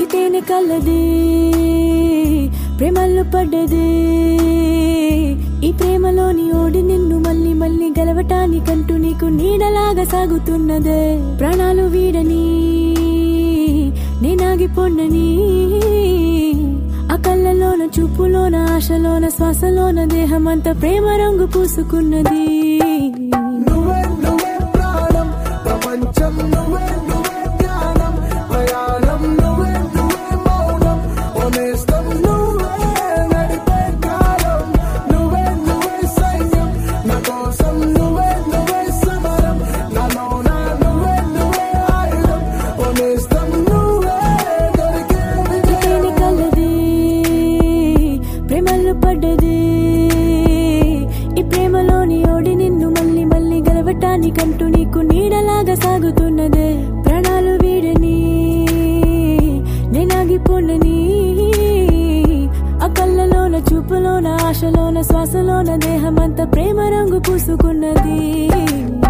తేనె కల్లది ప్రేమల్లో పడ్డది ఈ ప్రేమలోని ఓడి నిన్ను మళ్ళీ మళ్ళీ గెలవటానికంటూ నీకు నీడలాగా సాగుతున్నదే ప్రాణాలు వీడని నేనాగిపోండని ఆ కళ్ళలోన చూపులోన ఆశలోన శ్వాసలోన దేహమంతా ప్రేమ రంగు పూసుకున్నది పడ్డది ఈ ప్రేమలోని ఓడి నిన్ను మళ్ళీ మళ్ళీ గెలవటానికంటూ నీకు నీడలాగా సాగుతున్నదే ప్రాణాలు వీడని నేనాగిపోండని ఆ కళ్ళలోన చూపులోన ఆశలోన శ్వాసలోన దేహమంతా ప్రేమ రంగు పూసుకున్నది